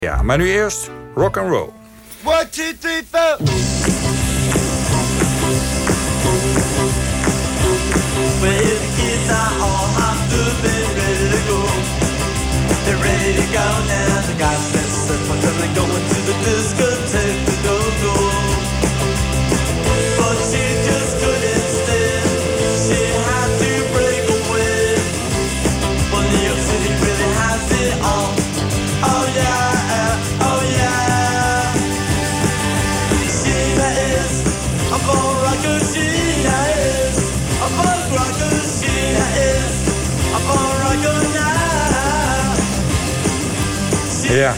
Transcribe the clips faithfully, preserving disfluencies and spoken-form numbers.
Ja, maar nu eerst rock and roll. One, two, three, four. Well, the kids are all hopped up and ready to go. They're ready to go now. They got this stuff until they're going to the discotheque to go go. But she just couldn't stand. She had to break away. But New York City really has it all. Oh yeah, oh yeah. Sheena is a bone rocker. Sheena is a bone rocker. Sheena is a bone rocker now. Ja.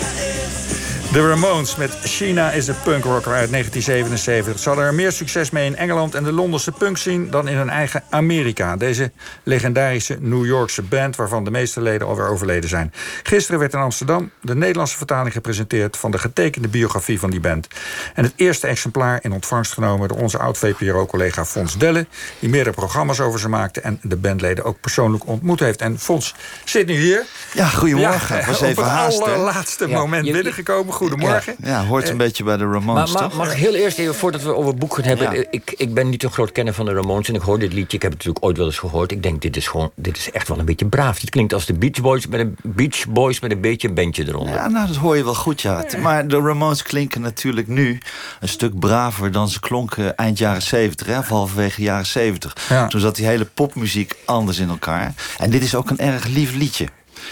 De Ramones met Sheena is a Punk Rocker uit negentien zevenenzeventig. Ze hadden er meer succes mee in Engeland en de Londense punkscene dan in hun eigen Amerika. Deze legendarische New Yorkse band, waarvan de meeste leden alweer overleden zijn. Gisteren werd in Amsterdam de Nederlandse vertaling gepresenteerd van de getekende biografie van die band. En het eerste exemplaar in ontvangst genomen door onze oud-V P R O-collega Fons Delle, die meerdere programma's over ze maakte en de bandleden ook persoonlijk ontmoet heeft. En Fons zit nu hier. Ja, goedemorgen. Ja, was op even het haast, hè? allerlaatste Ja, moment je- binnengekomen. Goedemorgen. Ja, ja, hoort een Eh, beetje bij de Ramones, Maar, maar toch? mag ik heel eerst even, voordat we over het boek gaan hebben... Ja. Ik, ik ben niet een groot kenner van de Ramones en ik hoor dit liedje. Ik heb het natuurlijk ooit wel eens gehoord. Ik denk, dit is gewoon, dit is echt wel een beetje braaf. Dit klinkt als de Beach Boys met een, Beach Boys met een beetje een bandje eronder. Ja, nou, dat hoor je wel goed, ja. Maar de Ramones klinken natuurlijk nu een stuk braver dan ze klonken eind jaren zeventig, hè, of halverwege jaren zeventig. Ja. Toen zat die hele popmuziek anders in elkaar. En dit is ook een erg lief liedje.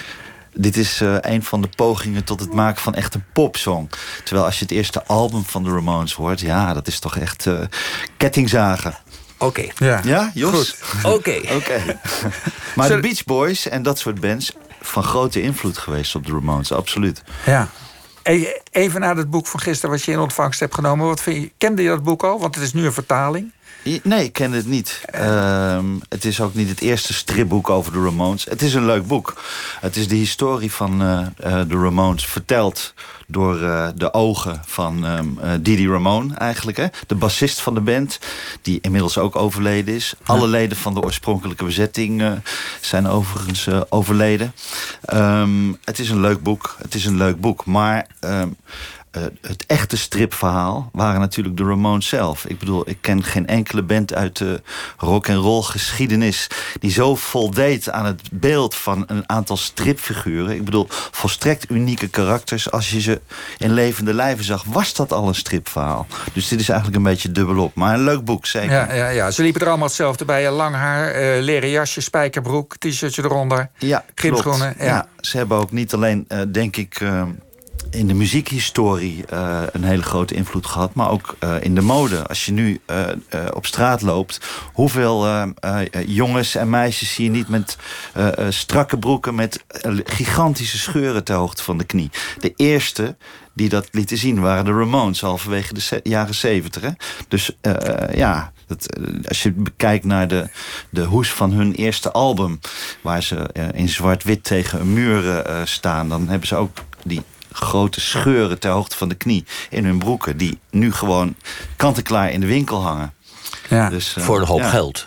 Dit is uh, een van de pogingen tot het maken van echt een popsong. Terwijl als je het eerste album van de Ramones hoort, ja, dat is toch echt uh, kettingzagen. Oké. Ja, Ja, Jos? Goed. Oké. Oké. Maar Zullen- de Beach Boys en dat soort bands van grote invloed geweest op de Ramones, absoluut. Ja. E- Even naar het boek van gisteren wat je in ontvangst hebt genomen. Wat vind je, kende je dat boek al? Want het is nu een vertaling. Nee, ik ken het niet. Um, het is ook niet het eerste stripboek over de Ramones. Het is een leuk boek. Het is de historie van uh, uh, de Ramones verteld door uh, de ogen van um, uh, Didi Ramone eigenlijk. Hè? De bassist van de band, die inmiddels ook overleden is. Alle leden van de oorspronkelijke bezetting uh, zijn overigens uh, overleden. Um, het is een leuk boek. Het is een leuk boek. Maar Um, Uh, het echte stripverhaal waren natuurlijk de Ramones zelf. Ik bedoel, ik ken geen enkele band uit de rock-and-roll geschiedenis die zo voldeed aan het beeld van een aantal stripfiguren. Ik bedoel, volstrekt unieke karakters. Als je ze in levende lijven zag, was dat al een stripverhaal. Dus dit is eigenlijk een beetje dubbelop. Maar een leuk boek, zeker. Ja, ja, ja. Ze liepen er allemaal hetzelfde bij. Lang haar, uh, leren jasje, spijkerbroek, t-shirtje eronder. Ja, Gymschoenen. klopt. Ja. Ja, ze hebben ook niet alleen, uh, denk ik, Uh, in de muziekhistorie uh, een hele grote invloed gehad, maar ook uh, in de mode. Als je nu uh, uh, op straat loopt, hoeveel uh, uh, jongens en meisjes zie je niet met uh, uh, strakke broeken met uh, gigantische scheuren ter hoogte van de knie. De eerste die dat lieten zien waren de Ramones, halverwege de se- jaren zeventig. Hè? Dus uh, ja, dat, uh, als je kijkt naar de, de hoes van hun eerste album, waar ze uh, in zwart-wit tegen een muur uh, staan, dan hebben ze ook die grote scheuren ter hoogte van de knie in hun broeken, die nu gewoon kant-en-klaar in de winkel hangen. Ja. Dus, uh, Voor een hoop ja. geld.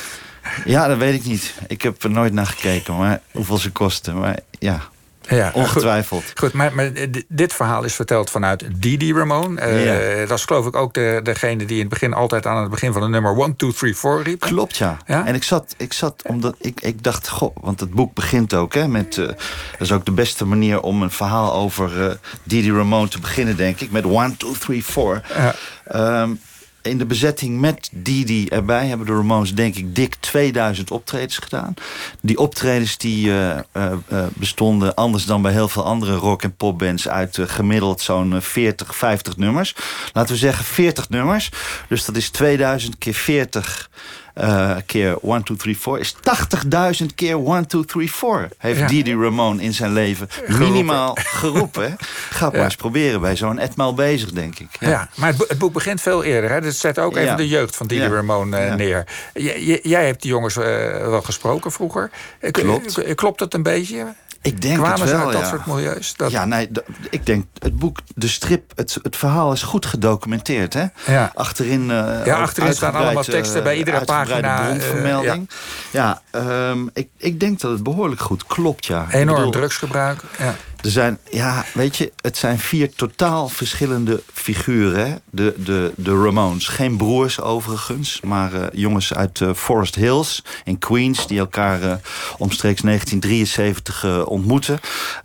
Ja, dat weet ik niet. Ik heb er nooit naar gekeken, maar hoeveel ze kosten. Maar ja, Ja, ongetwijfeld. Goed, goed maar, maar dit verhaal is verteld vanuit Didi Ramone. Uh, Ja. Dat is geloof ik ook de, degene die in het begin altijd aan het begin van de nummer one, two, three, four riep. Klopt, ja. Ja? En ik zat, ik zat omdat ik, ik dacht, goh, want het boek begint ook, hè, met, uh, dat is ook de beste manier om een verhaal over uh, Didi Ramone te beginnen, denk ik, met one, two, three, four. Ja. Um, in de bezetting met Didi erbij hebben de Ramones, denk ik, dik tweeduizend optredens gedaan. Die optredens die uh, uh, uh, bestonden anders dan bij heel veel andere rock- en popbands uit uh, gemiddeld zo'n uh, veertig, vijftig nummers. Laten we zeggen veertig nummers. Dus dat is tweeduizend keer veertig uh, keer one, two, three, four. Is tachtigduizend keer one, two, three, four. Heeft Ja. Didi Ramone in zijn leven minimaal geroepen. Hè? Ga het Ja. maar eens proberen bij zo'n etmaal bezig, denk ik. Ja. Ja, maar het, bo- het boek begint veel eerder. Hè? Dus zet ook even Ja. de jeugd van Didi Ja. Ramone uh, Ja. neer. J- j- jij hebt die jongens uh, wel gesproken vroeger. Uh, k- Klopt. k- Klopt dat een beetje? Ik denk Kwamen het ze wel, uit dat ja. soort milieus? Dat... Ja, nee, d- ik denk, het boek, de strip, het, het verhaal is goed gedocumenteerd, hè? Ja. Achterin, uh, Ja, ook achterin staan allemaal uitgebreid, teksten bij uh, iedere uitgebreide pagina, uh, bronvermelding. ja, ja um, ik, ik denk dat het behoorlijk goed klopt, ja. Enorm ik bedoel, drugsgebruik. Ja. Er zijn, ja, weet je, het zijn vier totaal verschillende figuren. Hè? De, de, de Ramones. Geen broers overigens, maar uh, jongens uit uh, Forest Hills in Queens... die elkaar uh, omstreeks negentien drieënzeventig uh, ontmoeten.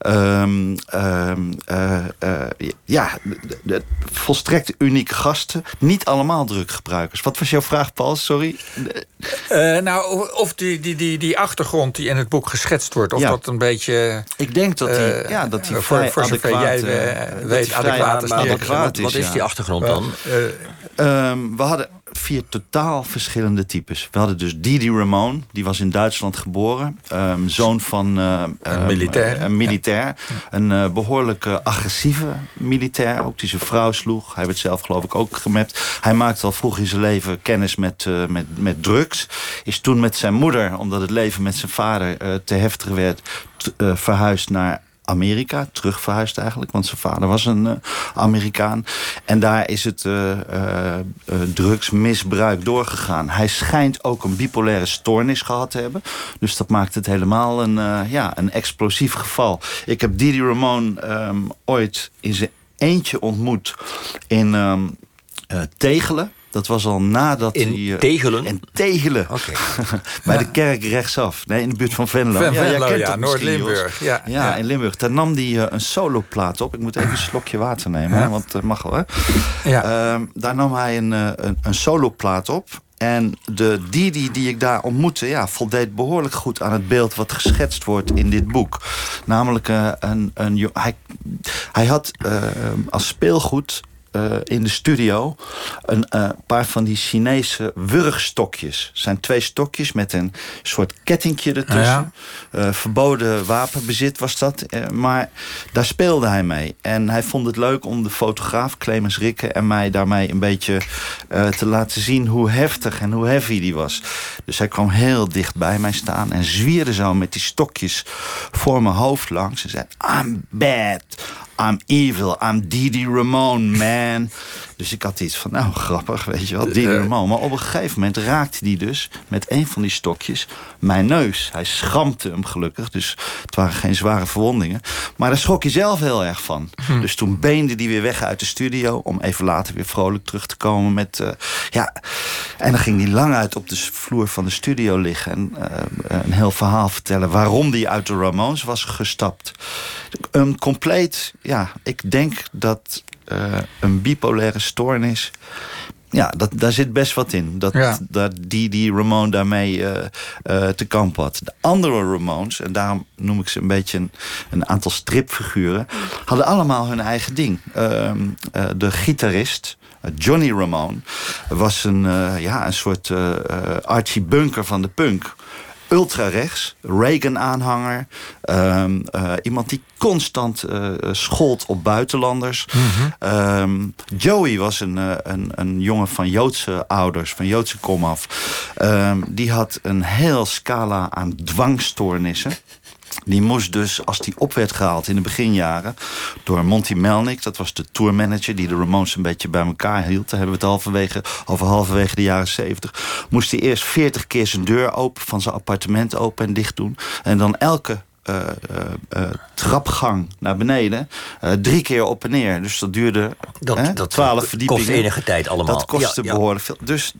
Um, um, uh, uh, ja, de, de, volstrekt unieke gasten. Niet allemaal druggebruikers. Wat was jouw vraag, Paul? Sorry. Uh, nou, of die, die, die, die achtergrond die in het boek geschetst wordt... of ja. dat een beetje... Ik denk dat die, uh, ja, dat die voor, vrij voor zover adequaat, jij uh, uh, weet, adequaat is. Maar wat, adequaat wat, wat is, is ja. die achtergrond dan? Uh, um, we hadden vier totaal verschillende types. We hadden dus Dee Dee Ramone, die was in Duitsland geboren. Um, zoon van uh, een militair. Uh, een, militair. Ja. een uh, behoorlijk uh, agressieve militair, ook die zijn vrouw sloeg. Hij werd zelf geloof ik ook gemapt. Hij maakte al vroeg in zijn leven kennis met, uh, met, met drugs. Is toen met zijn moeder, omdat het leven met zijn vader uh, te heftig werd... T- uh, verhuisd naar Amerika, terug verhuisd eigenlijk, want zijn vader was een uh, Amerikaan. En daar is het uh, uh, uh, drugsmisbruik doorgegaan. Hij schijnt ook een bipolaire stoornis gehad te hebben. Dus dat maakt het helemaal een, uh, ja, een explosief geval. Ik heb Dee Dee Ramone um, ooit in zijn eentje ontmoet in um, uh, Tegelen. Dat was al nadat in hij... Uh, Tegelen? In Tegelen. Okay. Bij ja. de kerk rechtsaf. Nee, in de buurt van Venlo. Van ja, Venlo, ja, ja, Noord-Limburg. Ja, ja, ja, in Limburg. Daar nam hij uh, een soloplaat op. Ik moet even een slokje water nemen, ja. hè, want dat mag wel. Hè. Ja. Uh, daar nam hij een, uh, een, een soloplaat op. En de Didi die ik daar ontmoette, ja, voldeed behoorlijk goed aan het beeld wat geschetst wordt in dit boek. Namelijk uh, een, een, hij, hij had uh, als speelgoed Uh, in de studio een uh, paar van die Chinese wurgstokjes. Het zijn twee stokjes met een soort kettingje ertussen. Ja. Uh, verboden wapenbezit was dat. Uh, maar daar speelde hij mee. En hij vond het leuk om de fotograaf Clemens Rikke en mij daarmee een beetje uh, te laten zien hoe heftig en hoe heavy die was. Dus hij kwam heel dicht bij mij staan en zwierde zo met die stokjes voor mijn hoofd langs en zei: I'm bad. I'm evil, I'm Dee Dee Ramone, man. Dus ik had iets van, nou, grappig, weet je wel, Dee Dee Ramone. Maar op een gegeven moment raakte hij dus met een van die stokjes mijn neus. Hij schrampte hem gelukkig, dus het waren geen zware verwondingen. Maar daar schrok hij zelf heel erg van. Hm. Dus toen beende hij weer weg uit de studio om even later weer vrolijk terug te komen met... Uh, ja, en dan ging hij lang uit op de vloer van de studio liggen en uh, een heel verhaal vertellen waarom hij uit de Ramones was gestapt. Een compleet, ja, ik denk dat uh, een bipolaire stoornis, ja, dat, daar zit best wat in. Dat, ja. dat Dee Dee Ramone daarmee uh, uh, te kamp had. De andere Ramones, en daarom noem ik ze een beetje een, een aantal stripfiguren, hadden allemaal hun eigen ding. Uh, uh, de gitarist, Johnny Ramone, was een, uh, ja, een soort uh, Archie Bunker van de punk. Ultra-rechts, Reagan-aanhanger. Um, uh, iemand die constant uh, schold op buitenlanders. Mm-hmm. Um, Joey was een, uh, een, een jongen van Joodse ouders, van Joodse komaf. Um, die had een heel scala aan dwangstoornissen. Die moest dus, als die op werd gehaald in de beginjaren door Monty Melnick, dat was de tourmanager die de Ramones een beetje bij elkaar hield. Daar hebben we het halverwege, over halverwege de jaren zeventig. Moest hij eerst veertig keer zijn deur open van zijn appartement open en dicht doen. En dan elke uh, uh, uh, trapgang naar beneden uh, drie keer op en neer. Dus dat duurde dat, hè, dat twaalf verdiepingen. Kost enige tijd allemaal. Dat kostte ja, ja. behoorlijk veel. Dus,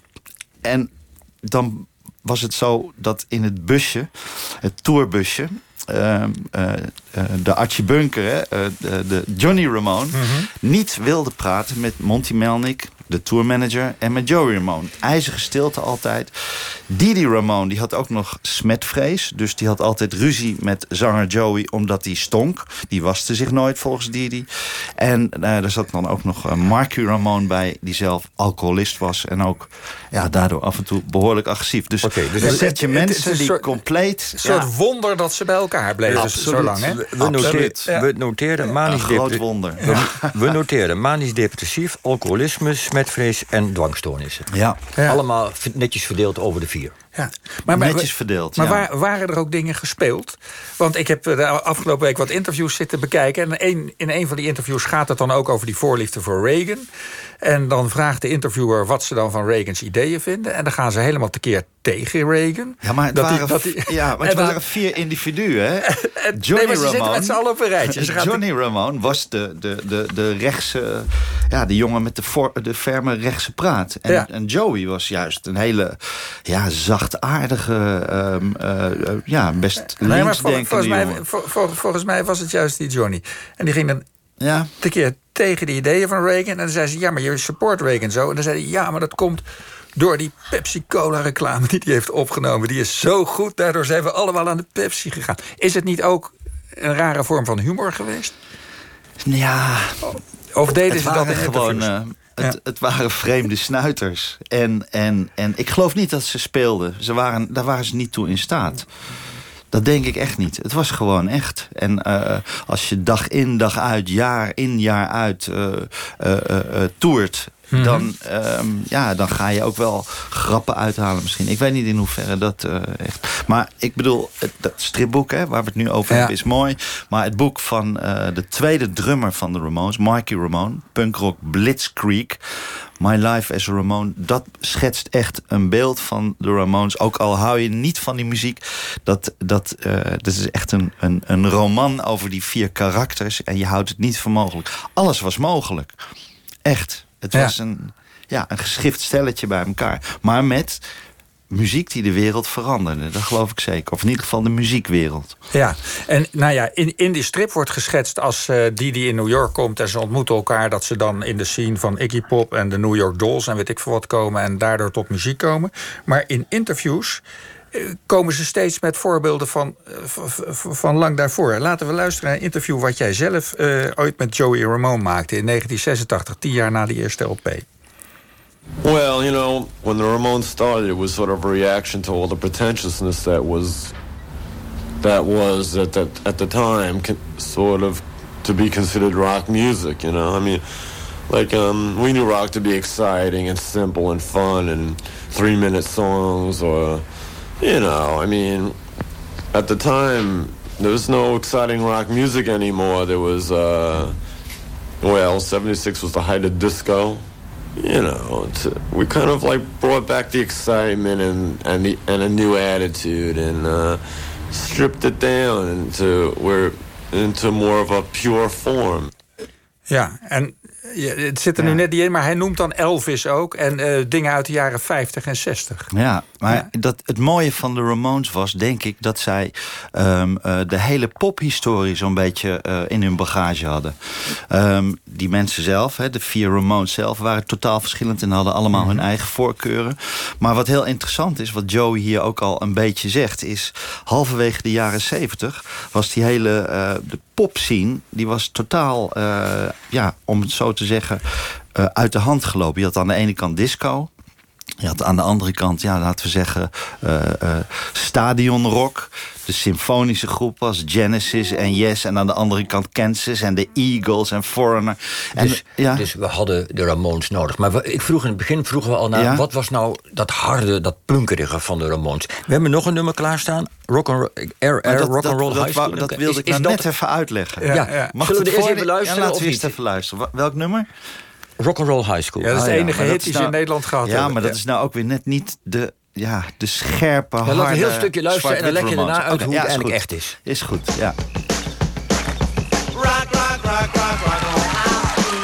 en dan was het zo dat in het busje, het tourbusje, Uh, uh, uh, de Archie Bunker, hè, uh, de, de Johnny Ramone, mm-hmm. niet wilde praten met Monty Melnick, de tourmanager, en met Joey Ramone. IJzige stilte altijd. Dee Dee Ramone, die had ook nog smetvrees. Dus die had altijd ruzie met zanger Joey, omdat hij stonk. Die waste zich nooit volgens Dee Dee. En uh, er zat dan ook nog uh, Marky Ramone bij, die zelf alcoholist was. En ook ja, daardoor af en toe behoorlijk agressief. Dus, okay, dus een setje mensen die soort, compleet... Een soort ja, wonder dat ze bij elkaar bleven absoluut. Zo lang. Hè? We, we, noteer, ja. we noteerden manisch groot wonder. We, we noteerden manisch depressief, alcoholisme, smetvrees en dwangstoornissen. Ja. Ja. Allemaal netjes verdeeld over de vier. Ja. Maar, maar, netjes verdeeld. Maar ja. waar, waren er ook dingen gespeeld? Want ik heb de afgelopen week wat interviews zitten bekijken. En een, in een van die interviews gaat het dan ook over die voorliefde voor Reagan. En dan vraagt de interviewer wat ze dan van Reagans ideeën vinden. En dan gaan ze helemaal tekeer tegen Reagan. Ja, maar het dat waren, die, dat die, ja, maar het dan, waren vier individuen. Hè? Johnny nee, maar ze zitten Ramone, met z'n allen op een rijtje. Ze Johnny Ramone was de, de, de, de rechtse... Ja, de jongen met de, for, de ferme rechtse praat. En, ja. en Joey was juist een hele ja, zachtaardige... Um, uh, ja, best nee, linksdenkende vol, volgens jongen. mij, vol, vol, volgens mij was het juist die Johnny. En die ging dan ja. tekeer tegen de ideeën van Reagan. En dan zei ze, ja, maar je support Reagan zo. En dan zei hij, ja, maar dat komt door die Pepsi-Cola-reclame die hij heeft opgenomen. Die is zo goed, daardoor zijn we allemaal aan de Pepsi gegaan. Is het niet ook een rare vorm van humor geweest? Ja, of deden het ze waren dat in gewoon, interviews? uh, het, Ja. het waren vreemde snuiters. En, en, en ik geloof niet dat ze speelden. Ze waren, daar waren ze niet toe in staat. Dat denk ik echt niet. Het was gewoon echt. En uh, als je dag in, dag uit, jaar in, jaar uit uh, uh, uh, uh, toert... Mm-hmm. Dan, um, ja, dan ga je ook wel grappen uithalen misschien. Ik weet niet in hoeverre dat uh, echt... Maar ik bedoel, het, dat stripboek hè, waar we het nu over ja. hebben is mooi. Maar het boek van uh, de tweede drummer van de Ramones, Marky Ramone... punkrock Blitzkrieg, My Life as a Ramone... dat schetst echt een beeld van de Ramones. Ook al hou je niet van die muziek. Dat, dat, uh, dat is echt een, een, een roman over die vier karakters. En je houdt het niet voor mogelijk. Alles was mogelijk. Echt. Het was ja. een, ja, een geschikt stelletje bij elkaar. Maar met muziek die de wereld veranderde. Dat geloof ik zeker. Of in ieder geval de muziekwereld. Ja, en nou ja, in, in die strip wordt geschetst als uh, die die in New York komt... en ze ontmoeten elkaar, dat ze dan in de scene van Iggy Pop... en de New York Dolls en weet ik veel wat komen... en daardoor tot muziek komen. Maar in interviews uh, komen ze steeds met voorbeelden van, uh, van, van lang daarvoor. Laten we luisteren naar een interview wat jij zelf uh, ooit met Joey Ramone maakte... in negentien zesentachtig, tien jaar na die eerste L P. Well, you know, when the Ramones started, it was sort of a reaction to all the pretentiousness that was that was at that at the time con- sort of to be considered rock music. You know, I mean, like um, we knew rock to be exciting and simple and fun and three-minute songs, or you know, I mean, at the time there was no exciting rock music anymore. There was, uh, well, seventy-six was the height of disco. You know, to, we kind of like brought back the excitement and and, the, and a new attitude and uh, stripped it down into we're into more of a pure form. Ja, en ja, het zit er nu ja. net niet in, maar hij noemt dan Elvis ook en uh, dingen uit de jaren vijftig en zestig. Ja, maar ja. Dat, het mooie van de Ramones was, denk ik, dat zij um, uh, de hele pophistorie zo'n beetje uh, in hun bagage hadden. Um, die mensen zelf, hè, de vier Ramones zelf, waren totaal verschillend en hadden allemaal mm-hmm. hun eigen voorkeuren. Maar wat heel interessant is, wat Joey hier ook al een beetje zegt, is halverwege de jaren zeventig was die hele uh, de popscene, die was totaal, uh, ja, om het zo te zeggen, uh, uit de hand gelopen. Je had aan de ene kant disco. Je had aan de andere kant, ja, laten we zeggen, uh, uh, stadionrock. De symfonische groep was Genesis en Yes. En aan de andere kant Kansas en de Eagles en Foreigner. En, dus, ja. dus we hadden de Ramones nodig. Maar we, ik vroeg in het begin vroegen we al naar, ja? wat was nou dat harde, dat punkerige van de Ramones? We hebben nog een nummer klaarstaan. Rock and Air, Air, dat, rock and Roll dat, High School. Dat, dat wilde is, ik nou dat net even uitleggen. Ja, ja. Ja. Zullen we eerst even luisteren? Ja, laten of we eerst niet? even luisteren. Welk nummer? Rock and Roll High School. Ja, dat is de ah, ja. enige hit die ze nou, in Nederland gehad ja, hebben. Ja, maar dat ja. is nou ook weer net niet de, ja, de scherpe, ja, harde... laat een heel stukje luisteren en dan leg je daarna uit okay, hoe ja, het eigenlijk goed. echt is. Is goed, ja. Rock, rock, rock, rock, rock on high school.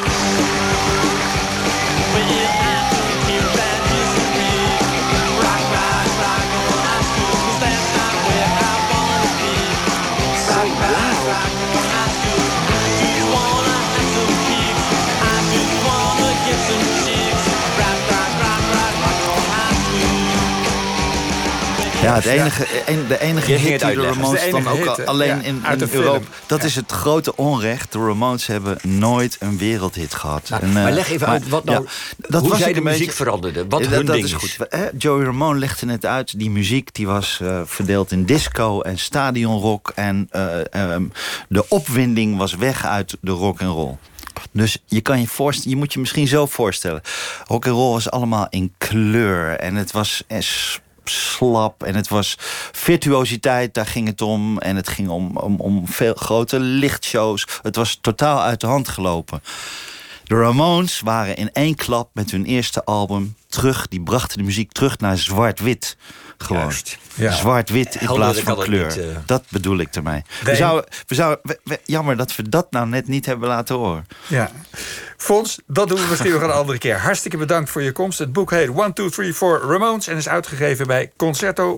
When you have to hear bad music. Rock, rock, rock on high school. 'Cause that's not where I wanna be. Rock, rock, rock on high school. Do you wanna have some kicks? I just wanna get some chicks. Rock, rock, rock, rock, rock on high school. Ja, het enige, een, de enige Je ging hit het die de uitleggen. Ramones Dat is de dan enige ook hit, al, hè? alleen Ja, in, uit in de film. Europa... Dat Ja. is het grote onrecht. De Ramones hebben nooit een wereldhit gehad. Nou, en, maar uh, leg even maar, uit wat nou, ja, dat hoe was zij ik de een muziek beetje, veranderde. Wat Ja, hun dat ding is is. goed. Hè, Joey Ramone legde net uit, die muziek die was uh, verdeeld in disco en stadionrock. En uh, um, de opwinding was weg uit de rock and roll. Dus je kan je voorstellen, je moet je misschien zo voorstellen. Rock and roll was allemaal in kleur en het was slap. En het was virtuositeit, daar ging het om. En het ging om, om, om veel grote lichtshows. Het was totaal uit de hand gelopen. De Ramones waren in één klap met hun eerste album terug. Die brachten de muziek terug naar zwart-wit. Gewoon. Juist. Ja. Zwart-wit in Helder, plaats ik van had het kleur. niet, uh... Dat bedoel ik ermee. We Nee. zouden, we zouden, we- we- jammer dat we dat nou net niet hebben laten horen. Ja. Fons, dat doen we misschien nog een andere keer. Hartstikke bedankt voor je komst. Het boek heet one two three four Ramones en is uitgegeven bij Concerto